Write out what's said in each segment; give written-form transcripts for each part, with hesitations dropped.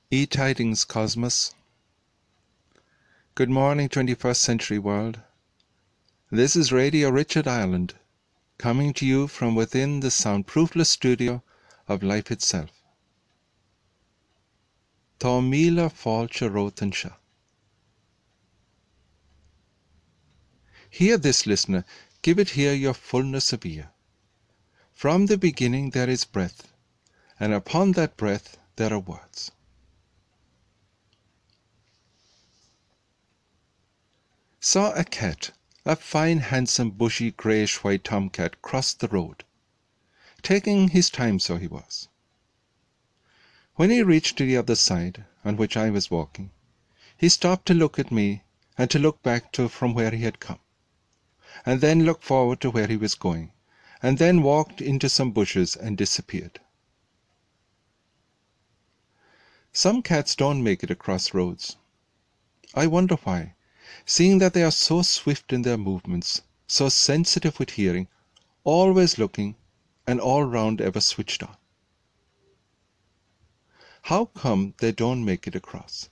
E-Tidings Cosmos. Good morning, 21st century world. This is Radio Richard Ireland, coming to you from within the soundproofless studio of life itself. Tá míle fáilte rótan seo. Hear this, listener, give it here your fullness of ear. From the beginning there is breath, and upon that breath there are words. Saw a cat, a fine, handsome, bushy, greyish-white tomcat, cross the road. Taking his time, so he was. When he reached the other side, on which I was walking, he stopped to look at me and to look back to from where he had come, and then look forward to where he was going, and then walked into some bushes and disappeared. Some cats don't make it across roads. I wonder why, seeing that they are so swift in their movements, so sensitive with hearing, always looking, and all round ever switched on. How come they don't make it across?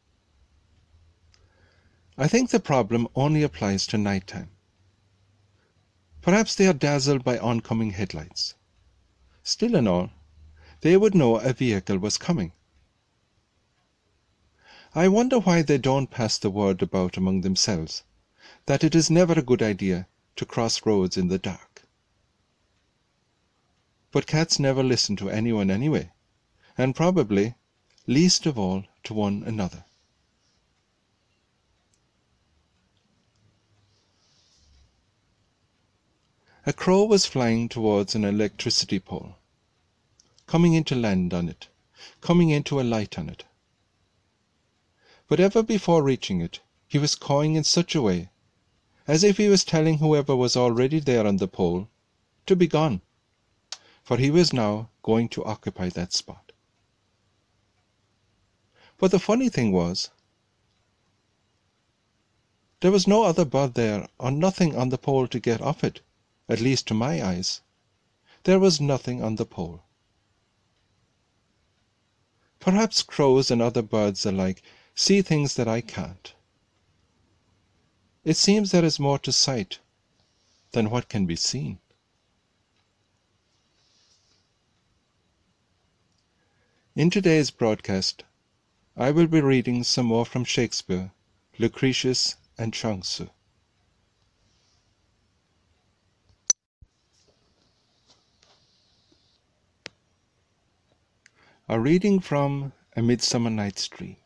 I think the problem only applies to night time. Perhaps they are dazzled by oncoming headlights. Still and all, they would know a vehicle was coming. I wonder why they don't pass the word about among themselves that it is never a good idea to cross roads in the dark. But cats never listen to anyone anyway, and probably, least of all, to one another. A crow was flying towards an electricity pole, coming in to land on it, coming in to alight on it. But ever before reaching it, he was cawing in such a way, as if he was telling whoever was already there on the pole to be gone, for he was now going to occupy that spot. But the funny thing was, there was no other bird there, or nothing on the pole to get off it, at least to my eyes. There was nothing on the pole. Perhaps crows and other birds alike see things that I can't. It seems there is more to sight than what can be seen. In today's broadcast, I will be reading some more from Shakespeare, Lucretius, and Chuang Tzu. A reading from A Midsummer Night's Dream.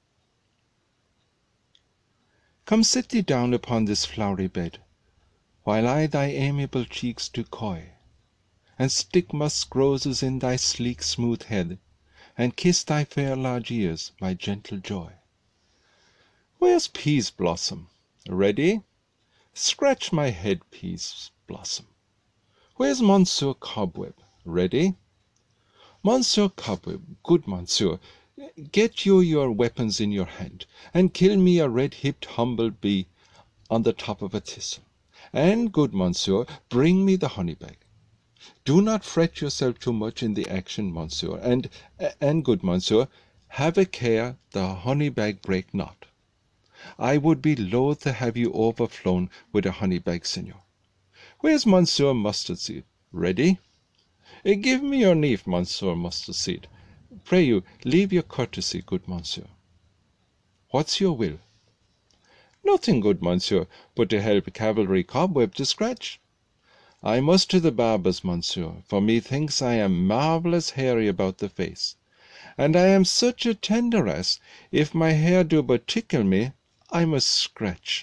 Come sit thee down upon this flowery bed, while I thy amiable cheeks do coy, and stick musk roses in thy sleek smooth head, and kiss thy fair large ears, my gentle joy. Where's Pease Blossom? Ready? Scratch my head, Pease Blossom. Where's Monsieur Cobweb? Ready? Monsieur Cobweb, good Monsieur, get you your weapons in your hand, and kill me a red-hipped humble-bee on the top of a thistle. And, good Monsieur, bring me the honey-bag. Do not fret yourself too much in the action, Monsieur, and good Monsieur, have a care the honey-bag break not. I would be loath to have you overflown with a honey-bag, Senor. Where's Monsieur Mustard-seed? Ready? Give me your knife, Monsieur Mustard-seed. Pray you, leave your courtesy, good Monsieur. What's your will? Nothing, good Monsieur, but to help Cavalry Cobweb to scratch. I must to the barber's, Monsieur, for methinks I am marvellous hairy about the face, and I am such a tender ass, if my hair do but tickle me, I must scratch.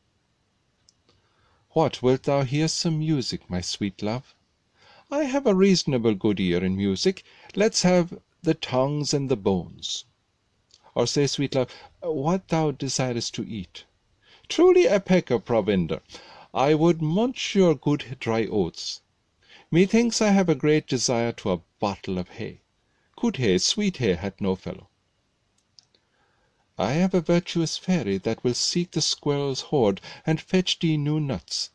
What, wilt thou hear some music, my sweet love? I have a reasonable good ear in music. Let's have the tongues and the bones. Or say, sweet love, what thou desirest to eat. Truly a peck of provender. I would munch your good dry oats. Methinks I have a great desire to a bottle of hay. Good hay, sweet hay, hath no fellow. I have a virtuous fairy that will seek the squirrel's hoard and fetch thee new nuts.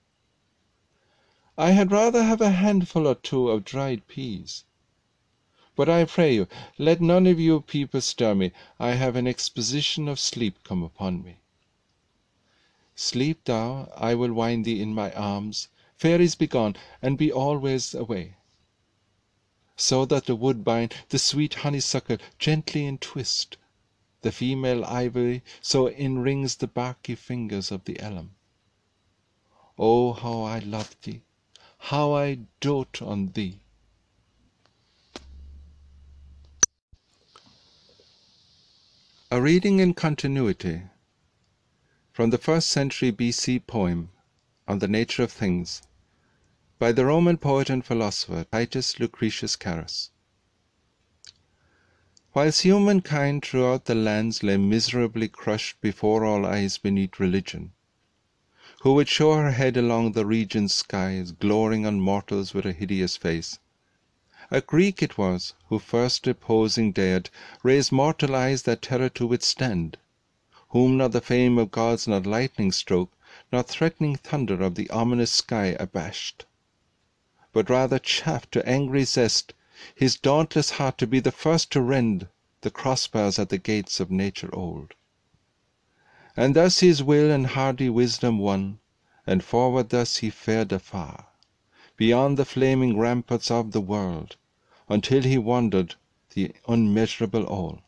I had rather have a handful or two of dried peas. But I pray you, let none of you people stir me. I have an exposition of sleep come upon me. Sleep thou, I will wind thee in my arms. Fairies, be gone, and be always away. So that the woodbine, the sweet honeysuckle, gently entwist, the female ivy so enrings the barky fingers of the elm. Oh, how I love thee, how I dote on thee! A reading in continuity from the 1st century BC poem on the nature of things by the Roman poet and philosopher Titus Lucretius Carus. Whilst humankind throughout the lands lay miserably crushed before all eyes beneath religion, who would show her head along the region's skies, glorying on mortals with a hideous face, a Greek it was who first opposing dared raise mortal eyes that terror to withstand, whom not the fame of gods, not lightning stroke, nor threatening thunder of the ominous sky abashed, but rather chafed to angry zest his dauntless heart to be the first to rend the crossbars at the gates of nature old. And thus his will and hardy wisdom won, and forward thus he fared afar, beyond the flaming ramparts of the world, until he wandered the unmeasurable all.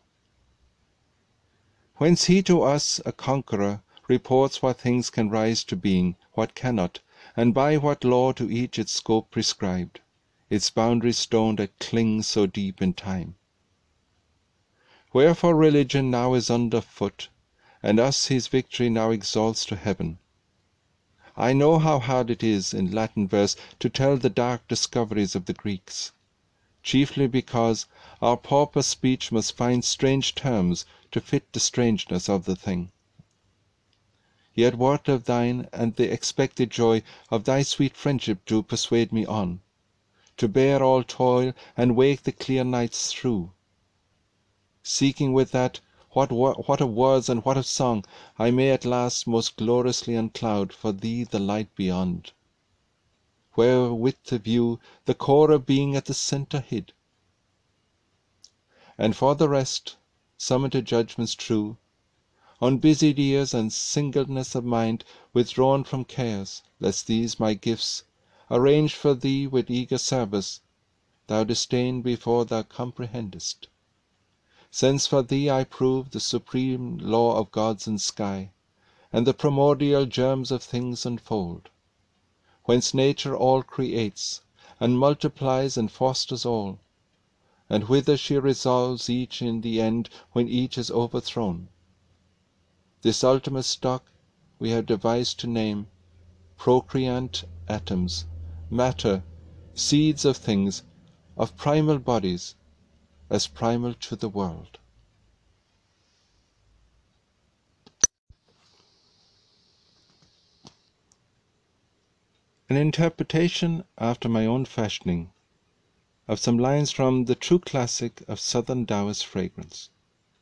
Whence he to us, a conqueror, reports what things can rise to being, what cannot, and by what law to each its scope prescribed, its boundary stone that clings so deep in time. Wherefore religion now is under foot, and us his victory now exalts to heaven. I know how hard it is, in Latin verse, to tell the dark discoveries of the Greeks, chiefly because our pauper speech must find strange terms to fit the strangeness of the thing. Yet word of thine, and the expected joy of thy sweet friendship do persuade me on, to bear all toil, and wake the clear nights through, seeking with that what of words and what of song I may at last most gloriously uncloud for thee the light beyond, wherewith to view the core of being at the centre hid. And for the rest, summon to judgments true, unbusied ears and singleness of mind withdrawn from cares, lest these my gifts, arranged for thee with eager service, thou disdain before thou comprehendest. Since for thee I prove the supreme law of gods and sky, and the primordial germs of things unfold, whence nature all creates, and multiplies and fosters all, and whither she resolves each in the end when each is overthrown. This ultimate stock we have devised to name procreant atoms, matter, seeds of things, of primal bodies, as primal to the world. An interpretation after my own fashioning of some lines from the true classic of Southern Taoist fragrance.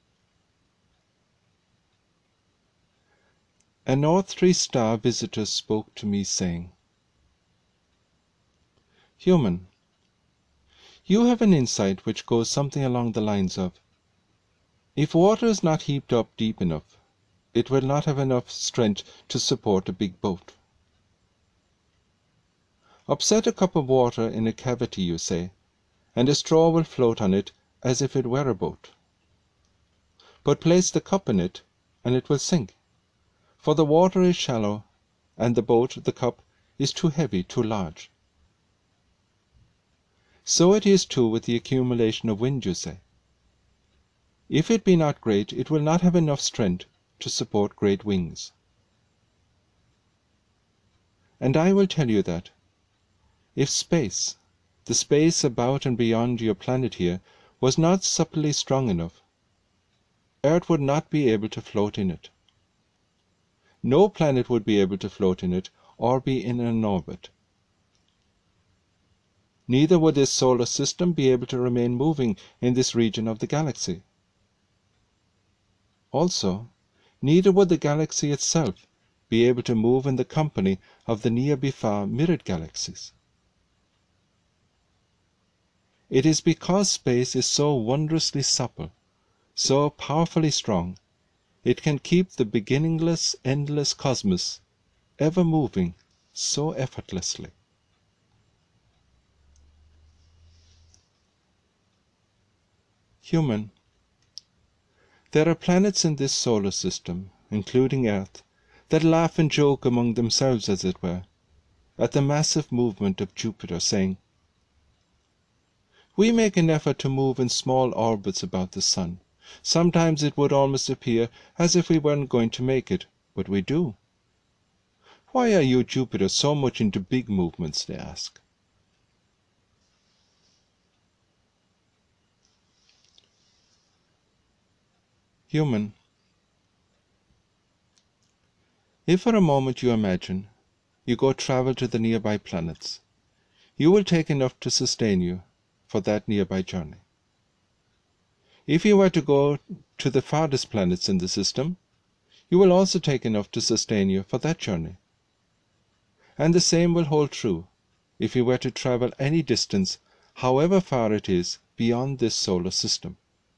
A North 3-star visitor spoke to me, saying, "Human, you have an insight which goes something along the lines of, if water is not heaped up deep enough, it will not have enough strength to support a big boat. Upset a cup of water in a cavity, you say, and a straw will float on it as if it were a boat. But place the cup in it, and it will sink, for the water is shallow, and the boat, the cup, is too heavy, too large. So it is too with the accumulation of wind, you say. If it be not great, it will not have enough strength to support great wings. And I will tell you that, if space, the space about and beyond your planet here, was not supplely strong enough, Earth would not be able to float in it. No planet would be able to float in it or be in an orbit. Neither would this solar system be able to remain moving in this region of the galaxy. Also, neither would the galaxy itself be able to move in the company of the near befar mirrored galaxies. It is because space is so wondrously supple, so powerfully strong, it can keep the beginningless, endless cosmos ever moving so effortlessly. Human, there are planets in this solar system, including Earth, that laugh and joke among themselves, as it were, at the massive movement of Jupiter, saying, "We make an effort to move in small orbits about the sun. Sometimes it would almost appear as if we weren't going to make it, but we do. Why are you, Jupiter, so much into big movements?" they ask. Human, if for a moment you imagine you go travel to the nearby planets, you will take enough to sustain you for that nearby journey. If you were to go to the farthest planets in the system, you will also take enough to sustain you for that journey. And the same will hold true if you were to travel any distance, however far it is, beyond this solar system.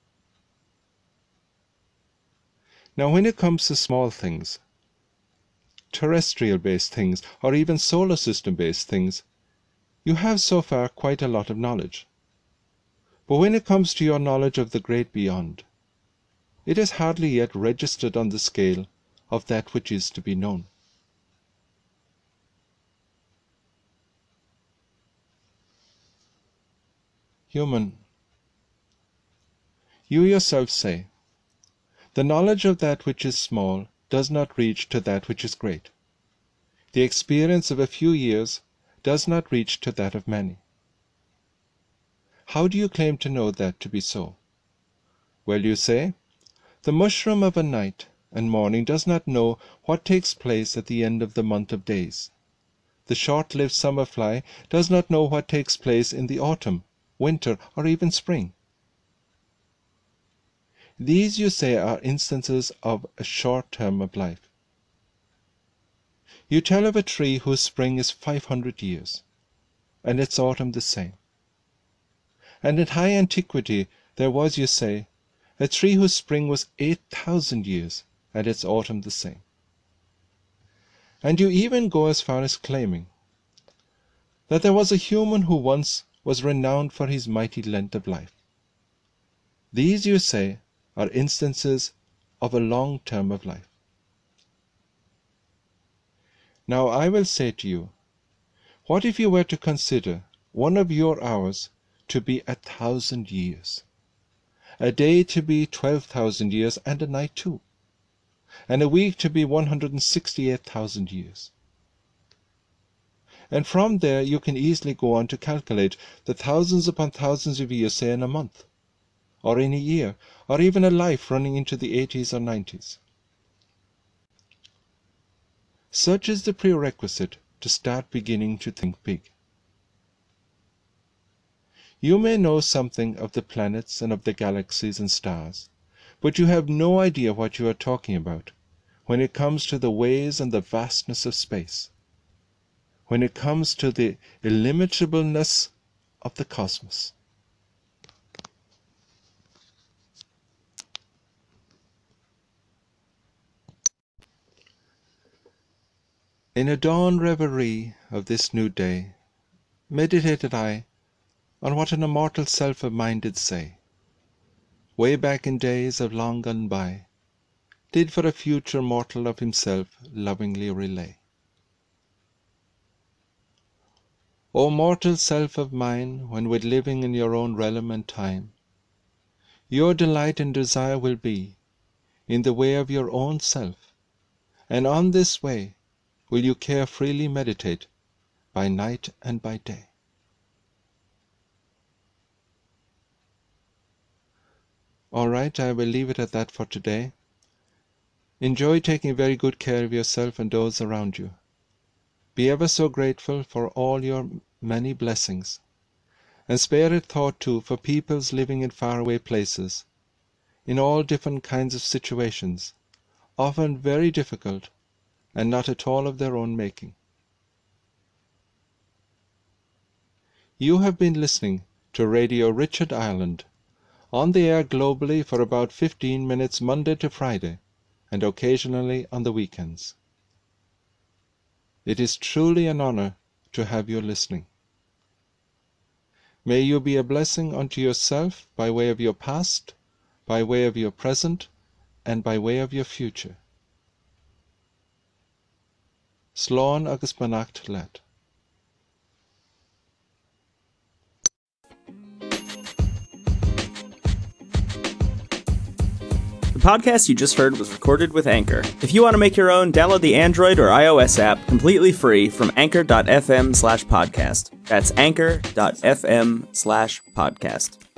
Now, when it comes to small things, terrestrial-based things, or even solar system-based things, you have so far quite a lot of knowledge. But when it comes to your knowledge of the great beyond, it is hardly yet registered on the scale of that which is to be known. Human, you yourself say, the knowledge of that which is small does not reach to that which is great. The experience of a few years does not reach to that of many. How do you claim to know that to be so? Well, you say, the mushroom of a night and morning does not know what takes place at the end of the month of days. The short-lived summer fly does not know what takes place in the autumn, winter, or even spring. These, you say, are instances of a short term of life. You tell of a tree whose spring is 500 years, and its autumn the same. And in high antiquity there was, you say, a tree whose spring was 8,000 years, and its autumn the same. And you even go as far as claiming that there was a human who once was renowned for his mighty length of life. These, you say, are instances of a long term of life. Now I will say to you, what if you were to consider one of your hours to be 1,000 years, a day to be 12,000 years, and a night too, and a week to be 168,000 years? And from there you can easily go on to calculate the thousands upon thousands of years, say in a month, or in a year, or even a life running into the 80s or 90s. Such is the prerequisite to start beginning to think big. You may know something of the planets and of the galaxies and stars, but you have no idea what you are talking about when it comes to the ways and the vastness of space, when it comes to the illimitableness of the cosmos. In a dawn reverie of this new day, meditated I on what an immortal self of mine did say, way back in days of long gone by, did for a future mortal of himself lovingly relay. O mortal self of mine, when with living in your own realm and time, your delight and desire will be in the way of your own self, and on this way will you care freely meditate by night and by day. All right, I will leave it at that for today. Enjoy taking very good care of yourself and those around you. Be ever so grateful for all your many blessings, and spare a thought too for peoples living in faraway places, in all different kinds of situations, often very difficult and not at all of their own making. You have been listening to Radio Richard Ireland, on the air globally for about 15 minutes Monday to Friday, and occasionally on the weekends. It is truly an honor to have you listening. May you be a blessing unto yourself by way of your past, by way of your present, and by way of your future. Slán agus beannacht leat. The podcast you just heard was recorded with Anchor. If you want to make your own, download the Android or iOS app completely free from anchor.fm/podcast. That's anchor.fm/podcast.